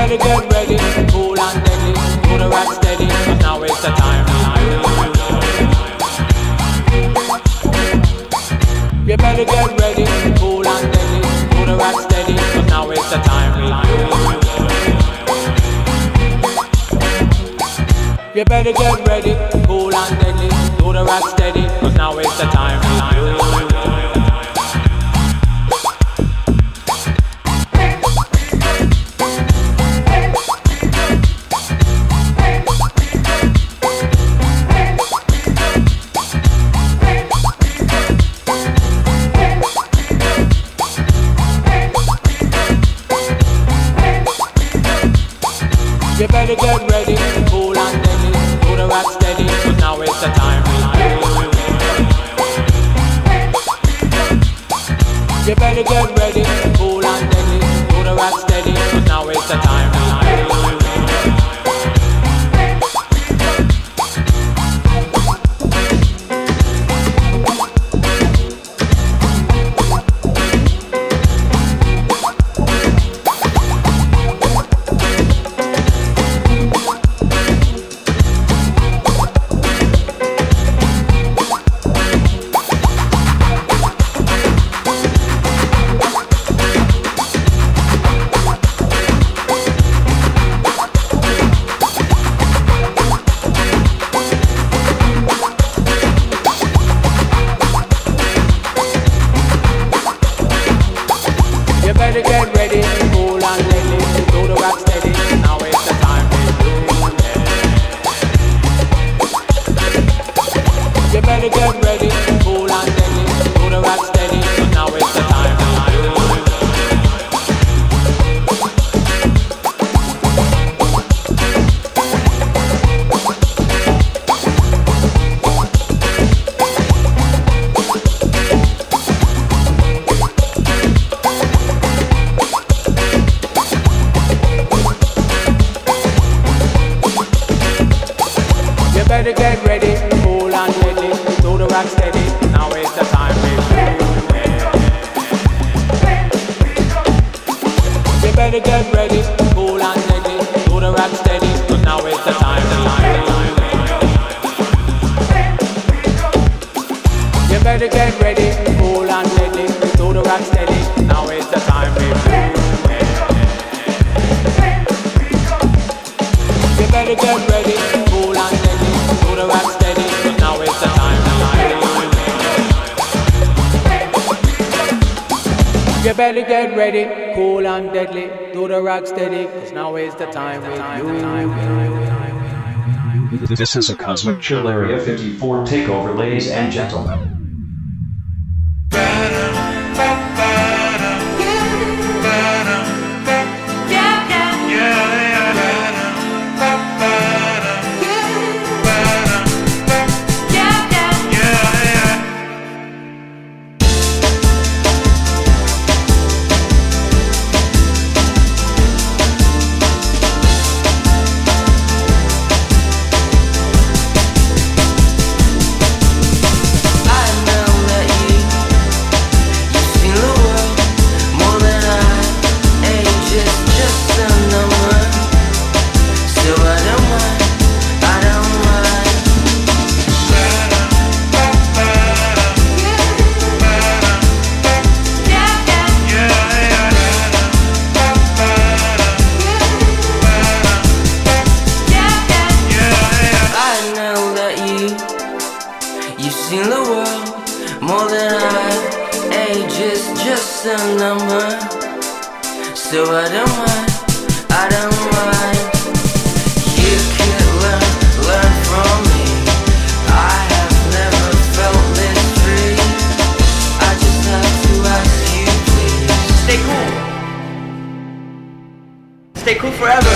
better get ready, cool and deadly, do the rock steady, 'cause now is the time. You better get ready, cool and deadly, do the rock steady, 'cause now is the time. You better get ready, cool and deadly, do the rock steady, 'cause now is the time. You better get ready, cool and deadly, do the rock steady, 'cause now is the time. You better get ready, cool and deadly, do the rock steady, 'cause now is the time. You better get ready, cool and deadly, do the rock steady, now is the time. You better get ready, cool and deadly, do the rock steady, 'cause now is the time. You better get ready, cool and deadly, do the rock steady, now is the time. You better get ready, cool and deadly, do the rock steady, 'cause now is the time. You better get ready, cool and deadly, do the rock steady, now is the time. You better get ready, cool and deadly, do the rock steady, 'cause now is the time. You better get ready, cool and deadly, do the rock steady, 'cause now is the time with you. This is a Cosmic Chill Area 54 takeover, ladies and gentlemen. Stay cool forever.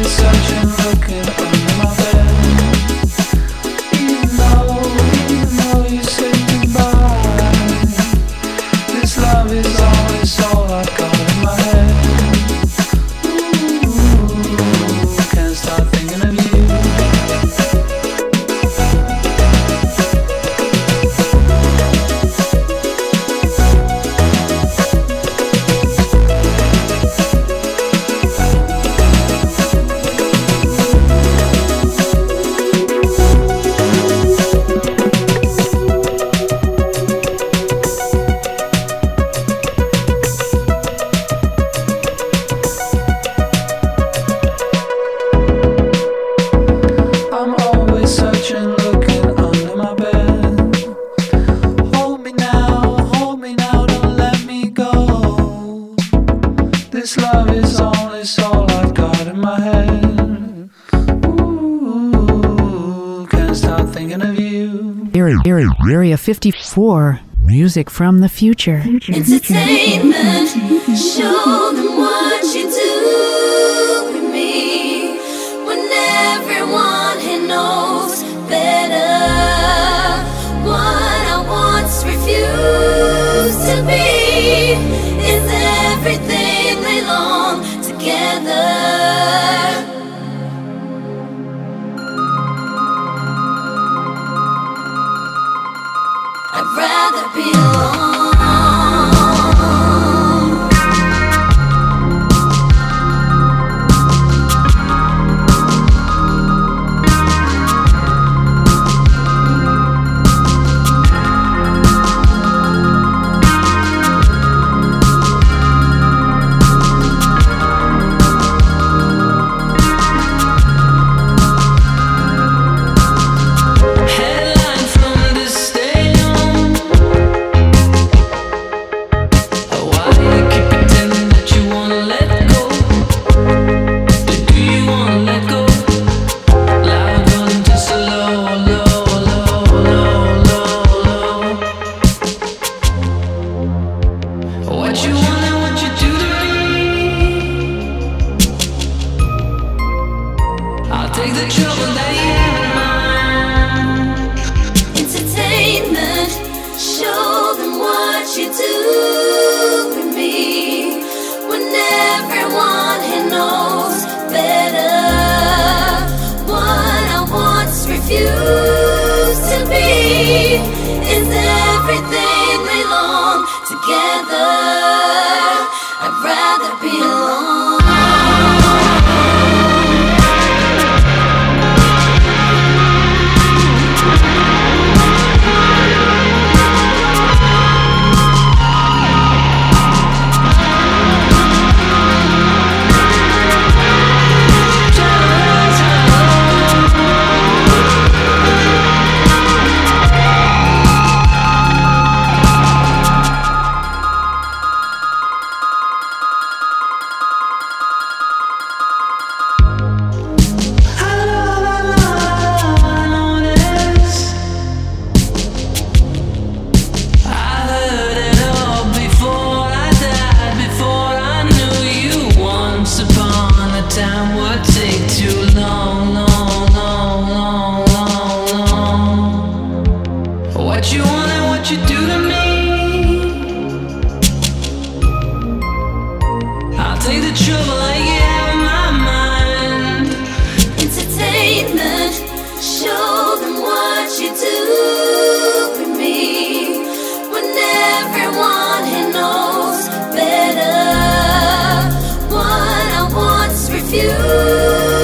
Area 54, music from the future. Entertainment, show them what you do with me. When everyone here knows better, what I once refused to be is everything we long together. I'd rather be alone. Refuse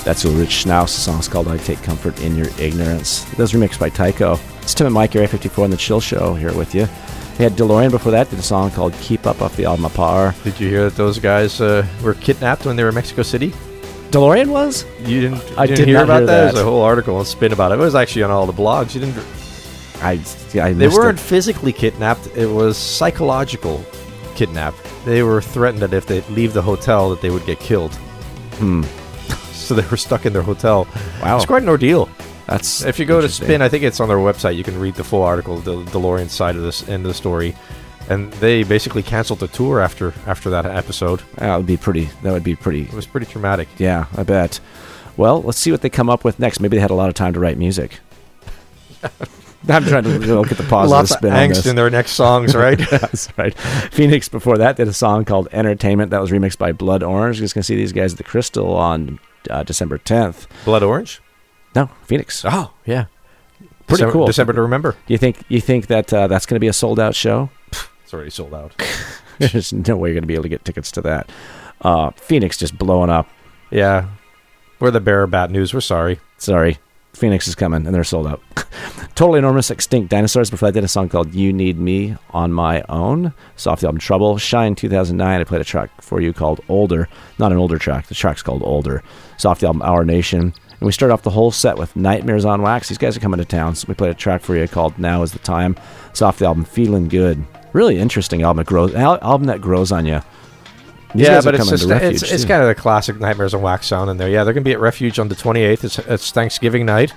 That's Ulrich Schnaus. The song's called I Take Comfort in Your Ignorance. That was remixed by Tycho. It's Tim and Mike, Area 54 on The Chill Show here with you. They had DeLorean before that, did a song called Keep Up off the album Apar. Did you hear that those guys were kidnapped when they were in Mexico City? DeLorean was? You didn't did hear not about hear that? that. There's a whole article on Spin about it. It was actually on all the blogs. You didn't. I They missed weren't it. physically kidnapped. It was psychological kidnapped. They were threatened that if they leave the hotel that they would get killed. So they were stuck in their hotel. Wow. It's quite an ordeal. That's If you go to interesting. Spin, I think it's on their website, you can read the full article, the DeLorean side of this end of the story. And they basically canceled the tour after that episode. That would be pretty. It was pretty traumatic. Yeah, I bet. Well, let's see what they come up with next. Maybe they had a lot of time to write music. I'm trying to look at the positive Lots of spin on angst this. in their next songs, right? That's right. Phoenix before that did a song called Entertainment that was remixed by Blood Orange. You're just going to see these guys at the Crystal on December 10th. Blood Orange? No, Phoenix. Oh, yeah. Pretty cool. December to remember. You think that that's going to be a sold out show? It's already sold out. There's no way you're going to be able to get tickets to that. Phoenix just blowing up. Yeah. We're the bearer of bad news. We're sorry. Sorry. Phoenix is coming, and they're sold out. Totally Enormous Extinct Dinosaurs. Before that, did a song called You Need Me on My Own. It's off the album Trouble. Shine 2009, I played a track for you called Older. Not an older track. The track's called Older. It's off the album Our Nation. And we start off the whole set with Nightmares on Wax. These guys are coming to town, so we played a track for you called Now Is the Time. It's off the album Feeling Good. Really interesting album. Album that grows on you. These Yeah, guys are but it's coming just to Refuge, it's too. kind of the classic Nightmares on Wax sound in there. Yeah, they're going to be at Refuge on the 28th. It's Thanksgiving night.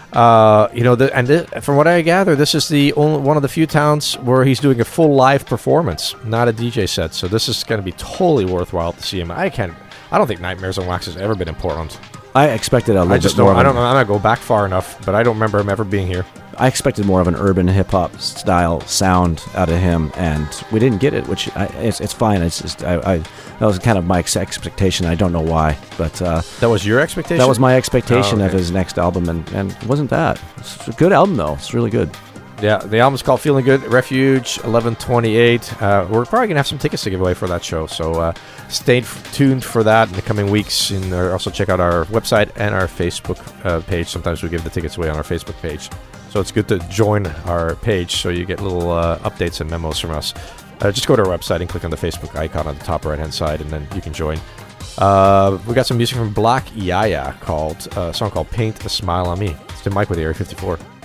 From what I gather, this is the only one of the few towns where he's doing a full live performance, not a DJ set. So this is going to be totally worthwhile to see him. I don't think Nightmares on Wax has ever been in Portland. I expected a little I just bit more. don't. I don't know. I'm not go back far enough, but I don't remember him ever being here. I expected more of an urban hip hop style sound out of him, and we didn't get it. Which it's fine. It's just that was kind of my expectation. I don't know why, but That was your expectation? that was my expectation Oh, of okay. his next album, and it wasn't that. It's a good album though. It's really good. Yeah, the album's called Feeling Good, Refuge, 11/28. We're probably going to have some tickets to give away for that show, so stay tuned for that in the coming weeks. And also check out our website and our Facebook page. Sometimes we give the tickets away on our Facebook page. So it's good to join our page so you get little updates and memos from us. Just go to our website and click on the Facebook icon on the top right-hand side, and then you can join. We got some music from Black Yaya, a song called Paint a Smile on Me. It's Tim Mike with Area 54.